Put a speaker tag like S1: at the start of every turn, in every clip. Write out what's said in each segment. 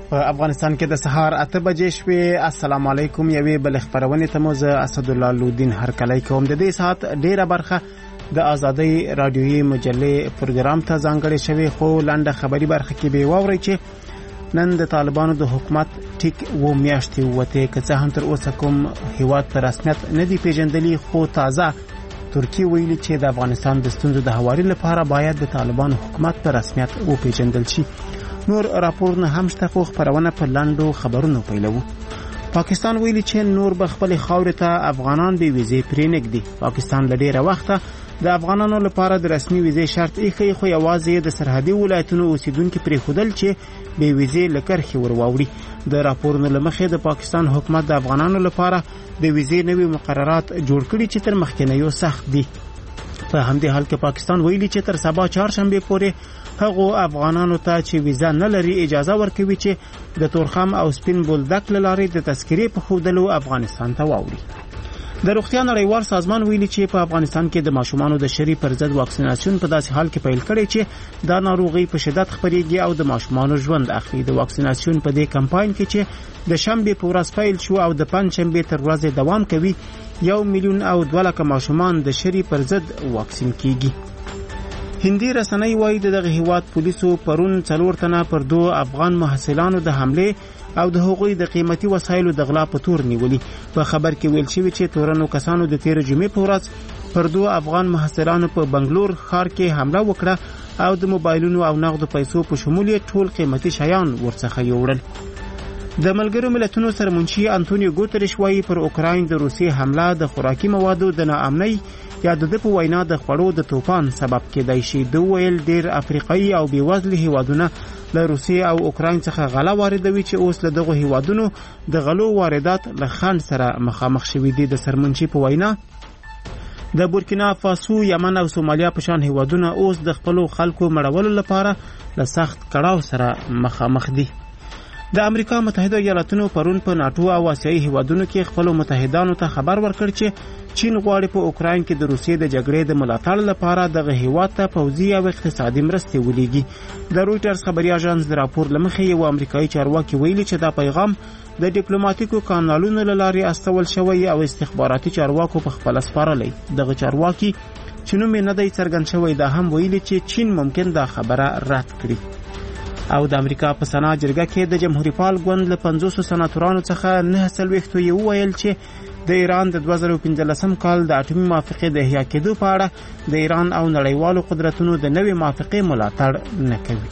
S1: په افغانستان کې د سهار 8 بجې شوې. السلام علیکم. یوې بل خبرونه ته مو زه اسدالله لودین هرکلی کوم. د دې ساعت ډیره برخه د آزادۍ رادیویي مجلې پروګرام ته ځانګړې شوې، خو لنډه خبري برخه کې به واورئ چې نن د طالبانو د حکومت ټیک و میاشتې وته، که څه هم تر اوسه کوم هیواد په رسمیت نه دی پیژندلی، خو تازه ترکیه ویلي چې د افغانستان د ستونزو د هواري لپاره باید د طالبانو حکومت په رسمیت وپیژندل شي. نور راپورونه هم شته، خو خبرونه په لنډو خبرونو پیلوو. پاکستان ویلي چې نور به خپل خاورې ته افغانان به ویزې پرېنږدي. پاکستان له ډیره وخته د افغانانو لپاره د رسمي ویزې شرط ایښی، خو یوازې د سرحدي ولایتونو اوسیدونکو پرېښودل چې به ویزې له کرښې ورواوړي. د راپورونو له مخې د پاکستان حکومت د افغانانو لپاره د ویزې نوي مقررات جوړ کړي چې تر مخکینیو سخت دي. په همدې حال کې پاکستان ویلي چې تر سبا چهارشنبه پورې هغو افغانانو ته چې ویزه نه لري اجازه ورکوي چې د تورخم او سپین بولدک له لارې د تذکرې په ښودلو افغانستان ته واوړي. د روغتیا نړیوال سازمان ویلي چې په افغانستان کې د ماشومانو د شری پر ضد واکسیناسیون په داسې حال کې پیل کړي چې دا ناروغي په شدت خپرېږي او د ماشومانو ژوند اخلي. د واکسیناسیون په دې کمپاین کې چې د شنبه په ورځ پیل شو او د پنځشنبه تر ورځې دوام کوي، 1,200,000 ماشومان د شری پر ضد واکسین کیږي. هندي رسنۍ وایي دغه هیواد پولیسو پرون 4 تنه پر 2 افغان محصلانو د حمله او د هغوی د قیمتي وسایلو د غلا په تور نیولي. په خبر کې ویل شوی چې تورنو کسانو د 13 جمعې په ورځ پر 2 افغان محصلانو په بنگلور ښار کې حمله وکړه او د موبایلونو او نغدو پیسو په شمول ټول قیمتي شیان ورڅخه یوړل. د ملګرو ملتونو سرمنشي انټونیو ګوتریش وایي پر اوکراین د روسیې حمله د خوراکي موادو د ناامنۍ یا د په وینا د خوړو د طوفان سبب کېدای شي. د ویل ډیر افریقایي او بیوزله هیوادونه له روسیې او اوکراین څخه غله واردوي چې اوس له دغه هیوادونو د غلو واردات له خنډ سره مخامخ شوي دي. د سرمنشي په وینا د بورکینا فاسو، یمن او سومالیا په شان هیوادونه اوس د خپل خلکو مړولو لپاره له سخت کړاو سره مخامخ دي. د امریکا متحده ایالاتونو پرون په ناتو او آسیایي هیوادونو کې خپل متحدانو ته خبر ورکړ چې چین غواړي په اوکراین کې د روسیې د جګړې د ملاتړ لپاره دغه هیواد ته پوځي او اقتصادي مرستې ولېږي. د رویټرز خبري اژانس د راپور له مخې یو امریکایي چارواکي ویلي چې دا پیغام د ډیپلوماټیکو کانالونو له لارې استول شوی او استخباراتي چارواکو په خپل سپارلې. دغه چارواکي چې نوم یې نه دی څرګند شوی، دا هم ویلي چې چین ممکن دا خبره رد کړي. او د امریکا په سنا جرګه کې د جمهوریت پال ګوند له 500 سناتورانو څخه 49 یې وویل چې د ایران د 2015 کال د اټومي موافقې د احیا کېدو په اړه د ایران او نړیوالو قدرتونو د نوې موافقې ملاتړ نه کوي.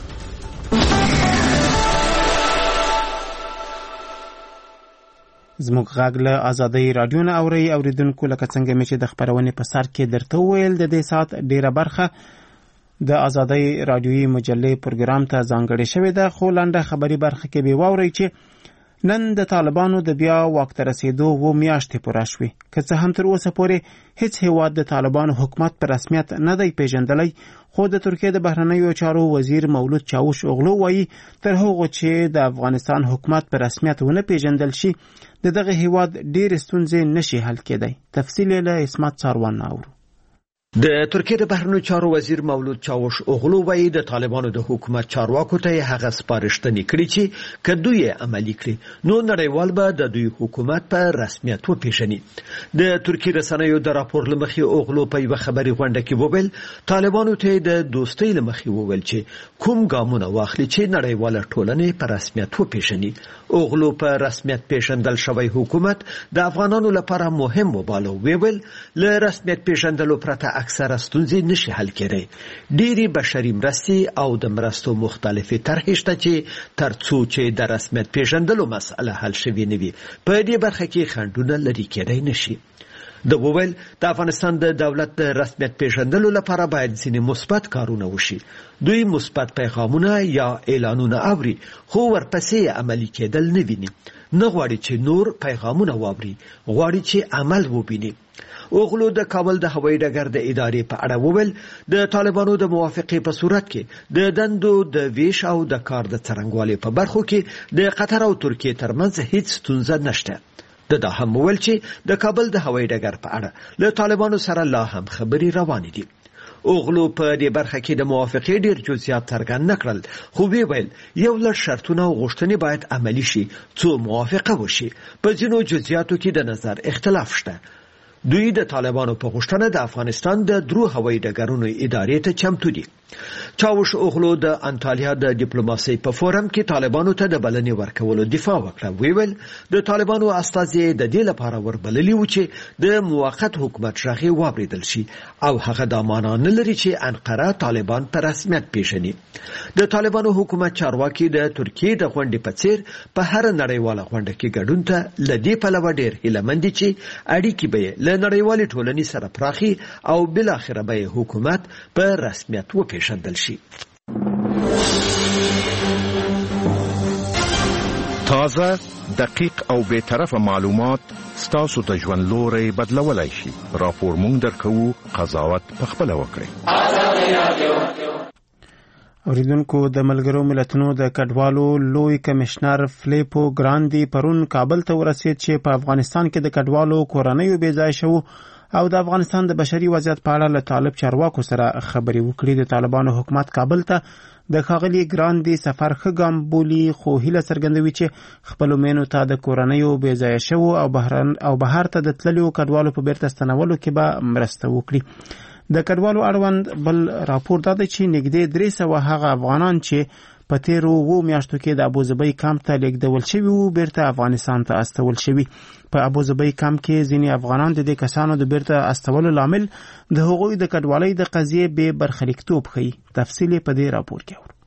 S1: زموږ غږ له آزادۍ رادیو نه اوري. اوریدونکو لکه څنګه مې چې د خبرونې په سر کې درته وویل، د دې ساعت ډیره برخه د آزادۍ رادیویي مجلې پروګرام ته ځانګړې شوې ده، خو لنډه خبري برخه کې به واورئ چې نن د طالبانو د بیا واک ته رسیدو 2 میاشتې پوره شوې. که څه هم تر اوسه پورې هیڅ هیواد د طالبانو حکومت په رسمیت نه دی پیژندلی، خو د ترکیه د بهرنیو چارو وزیر مولود چاوش اوغلو وایي تر هغه چې د افغانستان حکومت په رسمیت ونه پیژندل شي دغه هیواد ډېر ستونزې نشي حل کېدای. تفصیل له اسمت څاروان اورو.
S2: د ترکیه د بهرنیو چارو وزیر مولود چاوش اوغلو وایي د طالبانو د حکومت چارواکو ته هغه سپارښتنې کړې چې که دوی عملي کړي نو نړیوال به د دوی حکومت په رسمیت وپیژني. د ترکیه رسنیو د راپور له مخې اوغلو په یوه خبري غونډه کې وویل طالبانو ته د دوستۍ له مخې وویل چې کوم ګامونه واخلي چې نړیواله ټولنې په رسمیت وپیژني. اوغلو په رسمیت پیژندل شوی حکومت د افغانانو لپاره مهم وباله. ویل له رسمیت پیژندلو پرته اکثره ستونزې نشي حل کېدای. ډېری بشري مرستې او د مرستو مختلفې طرحې شته چې ترڅو چې د رسمیت پیژندلو مسأله حل شوې نه وي په دې برخه کې خنډونه لرې کېدای نشي. د وویل د افغانستان د دولت د رسمیت پیژندلو لپاره باید ځینې مثبت کارونه وشي. دوی مثبت پیغامونه یا اعلانونه اوري خو ورپسې عملي کېدل نه ویني. نه غواړي چې نور پیغامونه واوري، غواړي چې عمل وبیني. اوغلو د کابل د هوایي ډګر د ادارې په اړه وویل د طالبانو د موافقې په صورت کې د دندو د ویش او د کار د څرنګوالي په برخو کې د قطر او ترکیه ترمنځ هیڅ ستونزه نشته. دا هم وویل چې د کابل د هوایي ډګر په اړه له طالبانو سره لا هم خبرې روانې دي. اوغلو په دې برخه کې د موافقې ډیر جزئیات څرګند نکړل، خو ویل یو لړ شرطونه او غوښتنې باید عملی شي څو موافقه وشي. په ځینو جزئیاتو کې د نظر اختلاف شته. دوی د طالبانو په غوښتنه د افغانستان د درو هوایي ډګرونو ادارې ته چمتو دي. چاوش اوغلو د انټالیا د ډیپلوماسۍ په فورم کې طالبانو ته د بلنې ورکولو دفاع وکړه. ویل د طالبانو استازي د دې لپاره وربللي و چې د موقت حکومت شاخي واوریدل شي او هغه د معنا نه لري چې انقره طالبان په رسمیت پیژني. د طالبانو حکومت چارواکي د ترکیې د غونډې په څیر په هر نړیواله غونډه کې ګډون ته لدی په لور ډیر هیلمند چې اړیکې به له نړیوالې ټولنې سره پراخي او بل اخر به حکومت په رسمیت وپیژندل شي.
S3: تازه، دقیق او بے طرفه معلومات ستاسو د ژوند لوري بدلولای شي. راپور مونږ درکو، قضاوت پخپله وکړئ.
S1: اوریدونکو، د ملګرو ملتونو د کډوالو لوی کمشنر فلیپو ګراندي پرون کابل ته ورسید چې په افغانستان کې د کډوالو کورنیو بې ځای شو او د افغانستان د بشري وضعیت په اړه له طالب چارواکو سره خبرې وکړي. د طالبانو حکومت کابل ته د ښاغلي ګراندي سفر ښه ګام بولي، خو هیله څرګندوي چې خپلو مینو ته د کورنیو بې ځایه شوو او بهر ته د تللیو کډوالو په بیرته ستنولو کې به مرسته وکړي. د کډوالو اړوند بل راپور دا دی چې نږدې 300 هغه افغانان چې په تیرو 2 میاشتو کې د ابوظبي کمپ ته لیږدول شوي وو بیرته افغانستان ته استول شوي. په ابوظبي کمپ کې ځینې افغانان د دې کسانو د بیرته استولو لامل د هغوی د کډوالۍ د قضیې بې برخلیکتوب ښیي. تفصیل په دې راپور کې اورو.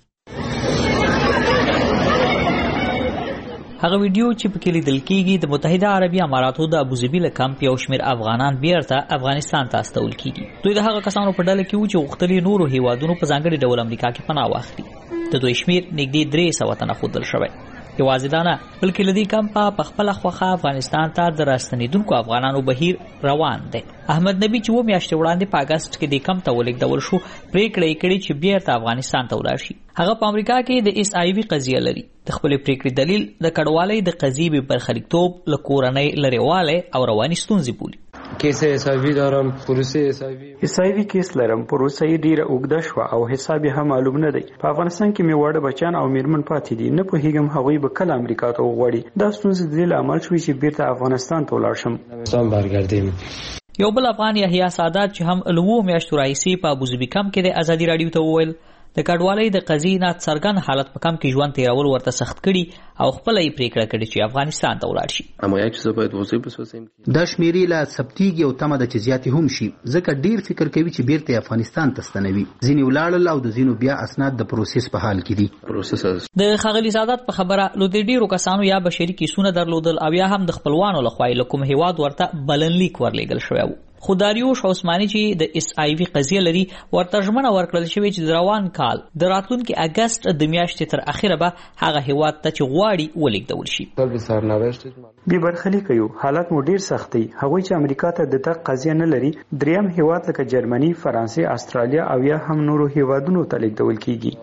S4: هغه ویډیو چې پکې لیدل کېږي د متحده عربي اماراتو د ابوظبي له کمپ یو شمېر افغانان بیرته افغانستان ته استول کېږي. دوی د هغه کسانو په ډله کې وو چې غوښتل نورو هیوادونو په ځانګړي ډول امریکا کې پناه واخلي. د دوی شمېر نږدې 300 تنه ښودل شوی. یوازې دا نه، بلکې له دې کمپه په خپله خوښه افغانستان ته د راستنېدونکو افغانانو بهیر روان دی. احمد نبي چې 2 میاشتې وړاندې په اګست کې د کمپ ته ولېږدول شو، پریکړه یې کړې چې بیرته افغانستان ته ولاړ شي. هغه په امریکا کې د SIV قضیه لري. د خپلې پریکړې دلیل د کډوالۍ د قضیې بې برخلیکتوب، له کورنۍ لرېوالی او رواني ستونزې بولي.
S5: کیس SIV دارم، پروسه SIV کیس لرم، پروسه یې ډیره اوږده شوه او حساب یې هم معلوم نه دی. په افغانستان کې مې واړه بچیان او میرمن پاتې دي. نه پوهیږم هغوی به کله امریکا ته وغواړي. دا ستونزې د دې لامل شوې چې بیرته افغانستان ته ولاړ شم. برګردیم.
S4: یو بل افغان یحیی سادات چې هم له 2 میاشتو راهیسې په ابوظبي کمپ کې د ازادي راډیو ته وویل د کډوالۍ د قضیې نه څرګند حالت په کمپ کې ژوند تیرول ورته سخت کړي او خپله یې پریکړه کړې چې افغانستان ته ولاړ شي.
S6: دا شمیرې لا ثبتېږي او تمه ده چې زیاتې هم شي، ځکه ډیر فکر کوي چې بیرته افغانستان ته ستنوي. ځینې ولاړل او د ځینو بیا اسناد د پروسس په حال کې دي.
S4: د ښاغلي سادات په خبره له دې ډیرو کسانو یا بشري کیسونه درلودل او یا هم د خپلوانو لخوا له کوم هیواد ورته بلنلیک ورلیږل شوی و. خو داریوش عثماني چې د SIV قضیه لري ورته ژمنه ورکړل شوې چې د روان کال د راتلونکي اګست د میاشتې تر اخره به هغه هیواد ته چې غواړي ولېږدول شي.
S7: بې برخلیکه یو، حالت مو ډیر سخت دی. هغوی چې امریکا ته د تګ قضیه نه لري، دریم هیواد لکه جرمني، فرانسې، استرالیا او یا هم نورو هیوادونو ته لیږدول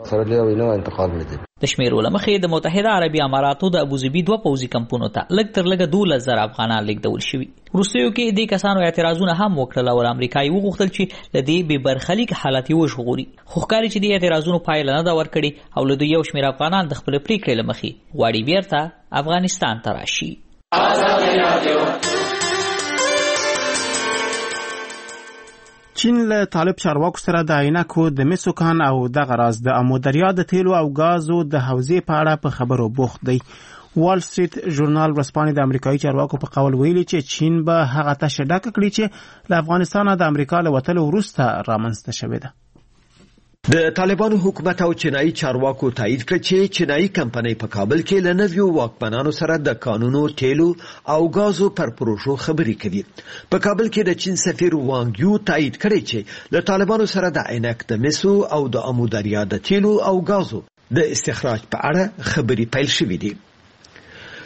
S7: کیږي.
S4: د شمیرو له مخې د متحده عربي اماراتو د ابوظبي 2 پوځي کمپونو ته لږ تر لږه 12,000 افغانان لیږدول شوي. وروستیو کې دې کسانو اعتراضونه هم وکړل او امریکا یې وغوښتل چې له دې بې برخلیک حالت یې وژغوري. خو ښکاري چې دې اعتراضونو پایله نه ده ورکړې او له دوی یو شمېر افغانان د خپلې پریکړې له مخې غواړي بیرته افغانستان ته راشي.
S1: چین له طالب چارواکو سره د عینکو د مسو کان او دغه راز د امو دریا د تیلو او غازو د حوزې په اړه په خبرو بوخت دی. وال سټریټ ژورنال ورسپانې د امریکایي چارواکو په قول ویلي چې چین به هغه تشه ډکه کړي چې له افغانستانه د امریکا له وتلو وروسته رامنځته شوې ده.
S2: د طالبانو حکومت او چینایي چارواکو تایید کړ چې چینایي کمپنۍ په کابل کې له نویو واکمنانو سره د قانونو، تیلو او غازو پر پروژو خبرې کوي. په کابل کې د چین سفیر وانګ یو تایید کړی چې له طالبانو سره د عینک د مسو او د امو دریا د تیلو او غازو د استخراج په اړه خبرې پیل شوې دي.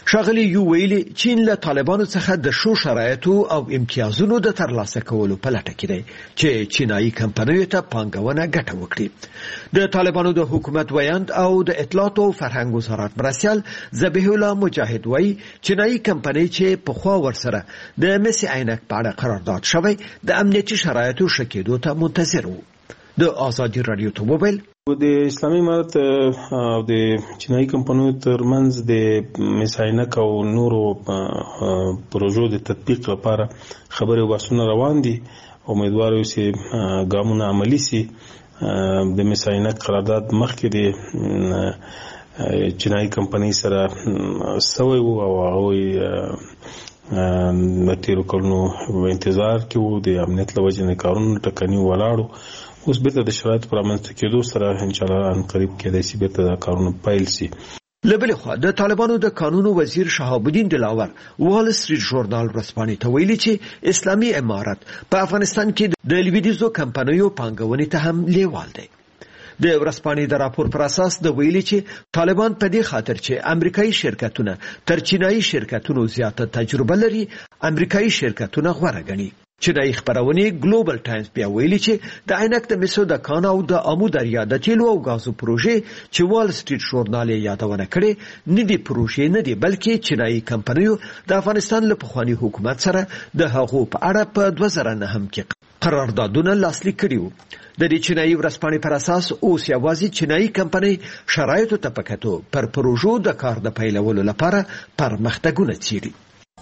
S2: ښاغلي یو ویلي چین له طالبانو څخه د ښو شرایطو او امتیازونو د ترلاسه کولو په لټه کې دی چې چینایي کمپنیو ته پانګونه ګټه وکړي. د طالبانو د حکومت ویاند او د اطلاعات او فرهنګ وزارت مرستیال ذبیح الله مجاهد وایي چینایي کمپنۍ چې پخوا ورسره د مس عینک په اړه قرارداد شوی د امنیتي شرایطو ښه کېدو ته منتظر وو. د آزادي رادیو ته وویل
S8: د اسلامي امارت او د چینایي کمپنیو ترمنځ د مس عینک او نورو پروژو د تطبیق لپاره خبرې او بحثونه روان دي. امیدوار یو چې ګامونه عملي سي. د مس عینک قرارداد مخکې د چینایي کمپنۍ سره سوی وو او هغوی د تیرو کلونو انتظار کې وو. د امنیت له وجې نه کارونه ټکني ولاړو. اوس بیرته د شرایطو پر رامنځته کېدو سره انشاءالله ان قریب کېدای شي بیرته دا کارونه پیل سي.
S2: له بلې خوا د طالبانو د قانونو وزیر شهاب الدین دلاور وال سټریټ ژورنال ورځپاڼې ته ویلي چې اسلامي امارت په افغانستان کې د لویدیځو کمپنیو پانګونې ته هم لیوال دی. د ورځپاڼې د راپور پر اساس د ویلي چې طالبان په دې خاطر چې امریکایي شرکتونه تر چینایي شرکتونو زیاته تجربه لري امریکایي شرکتونه غوره ګڼي. چینایي خبرونه ګلوبل ټایمز بیا ویلي چې د عینک د مسو د کان او د امو دریا د تیلو او غازو پروژې چې وال سټریټ ژورنال یادونه کړي نه دي پروژې نه دي بلکې چینایي کمپنیو د افغانستان له پخواني حکومت سره د هغو په اړه په 2009 کې قراردادونه لاسلیک کړي وو. د دې چینایي ورځپاڼې پر اساس اوس یوازې چینایي کمپنۍ شرایطو ته په کتو پر پروژو د کار د پیلولو لپاره پرمختګونه څیړي.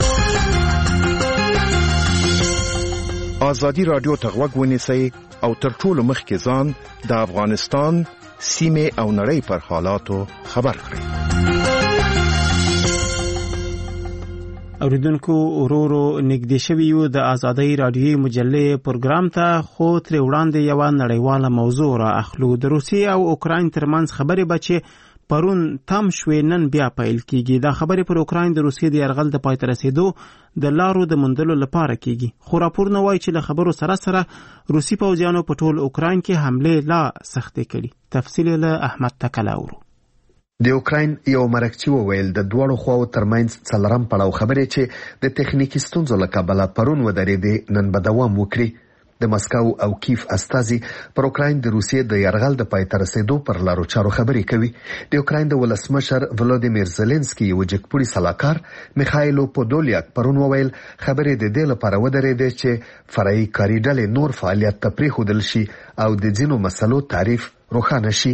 S3: آزادی رادیو ته غوږ ونیسئ او تر ټولو مخکې ځان د افغانستان سیمې او نړۍ پر حالاتو خبر کړئ.
S1: اوریدونکو ورورو نږدې شوي یو د آزادۍ رادیوي مجلې پروګرام ته خو ترې وړاندې یوه نړیواله موضوع را اخلو. د روسیې او اوکراین ترمنځ خبرې به چې پرون تم شوې نن بیا پیل کیږي. دا خبرې پر اوکراین د روسیې د یرغل د پای ته رسیدو د لارو د موندلو لپاره کیږي. خو راپورونه وایي چې له خبرو سره سره روسي پوځیانو په ټول اوکراین کې حملې لا سختې کړي. تفصیل له احمد تکلا اورو.
S9: د اوکراین یو مرکزی وویل د دوړو خواو ترمنځ څلورم پړاو خبرې چې د تخنیکی ستونزو له کبله پرون ودرېدې نن به دوام وکړي. د مسکو او کیف استازي پر اوکراین د روسیې د یرغل د پای ته رسیدو پر لارو چارو خبرې کوي. د اوکراین د ولسمشر ولودیمیر زيلنسکي یو جګپوړي سلاکار میخایلو پودولیاک پرون وویل خبرې د دې لپاره ودرېدې چې فرعي کاري ډلې نور فعالیت ته پرېښودل شي او د ځینو مسلو تعریف روښانه شي.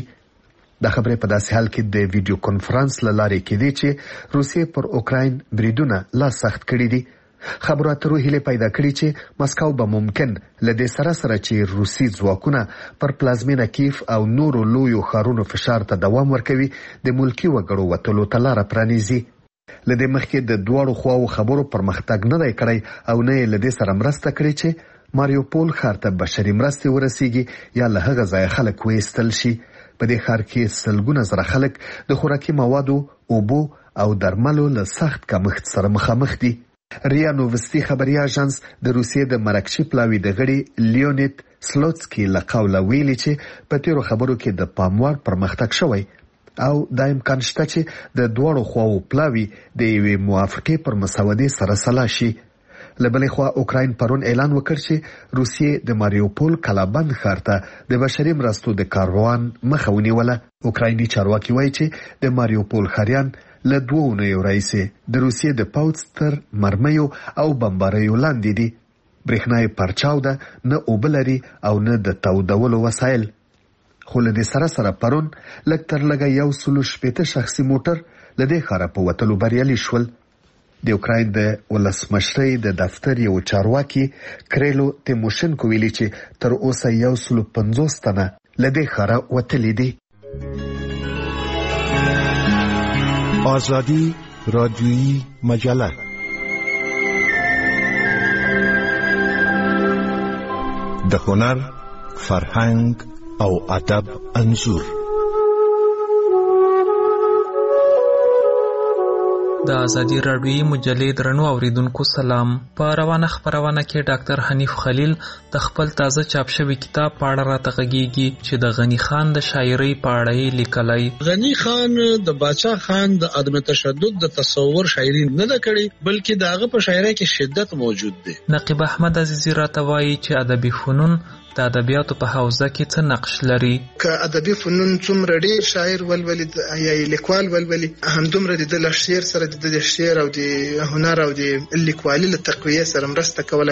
S9: د خبرې په داسې حال کې د ویډیو کانفرنس له لارې کېدی چې روسیې پر اوکراین بریدونه لا سخت کړي دي. خبرو اترو هیله پیدا کړي چې مسکو به ممکن لدې سره چې روسي ځواکونه پر پلازمینه کیف او نورو لویو ښارونو فشار ته دوام ورکوي د ملکی وګړو وټولو ته لار پرانیزي. لدې مخکې د دوړو خواو خبرو پرمختګ نه دی کړی او نه لدې سره مرسته کړي چې ماریوپول ښار ته بشري مرستې ورسیږي یا له هغه ځای خلک وایستل شي. په دې ښار کې سلګونه زره خلک د خوراکي موادو، اوبو او درملو له سخت کمښت سره مخامخ دي. ریا نووستي خبري اژانس د روسیې د مرکزي پلاوي د غړي لیونید سلوتسکي له قوله ویلي چې په تیرو خبرو کې د پاموړ پرمختګ شوی او دا امکان شته چې د دوړو خواو پلاوي د یوې موافقې پر مسودې سره سلا شي. له بلې خوا اوکراین پرون اعلان وکړ چې روسیې د ماریوپول کلابند ښار ته د بشري مرستو د کاروان مخه ونیوله. اوکرایني چارواکي وایي چې د ماریوپول ښاریان له 2 اونیو راهیسې د روسیې د پوځ تر مرمیو او بمباریو لاندې دي. برېښنا یې پرچاو ده، نه اوبه لري او نه د تودولو وسایل. خو له دې سره پرون لږ تر لږه 160 شخصي موټر له دې ښاره په وتلو بریالي شول. د اوکراین د ولسمشرۍ د دفتر یو چارواکي کریلو تیموشنکو ویلي چې تر اوسه 150 تنه له دې ښاره وتلي دي.
S3: آزادی رادیویی مجله د هنر، فرهنګ او ادب انځور.
S10: د ازادي راډیوي مجلې درنو اوریدونکو سلام. په روانه خبرونه کې ډاکټر حنیف خلیل د خپل تازه چاپ شوی کتاب په اړه راته غږیږي چې د غنی خان د شاعرۍ په اړه یې لیکلی.
S11: غنی خان د باچا خان د عدم تشدد د تصور شاعري نه ده کړې، بلکې داغه په شاعرۍ کې شدت موجود دی.
S10: نقیب احمد عزیزی راته وایي چې ادبي فنون د ادبیاتو په حوزه کې څه نقش لري.
S12: که ادبي فنون څومره ډیر شاعر ولولي یا لیکوال ولولي، همدومره د شعر سره د شعر او د هنر او د لیکوالۍ له تقویه سره مرسته کوله.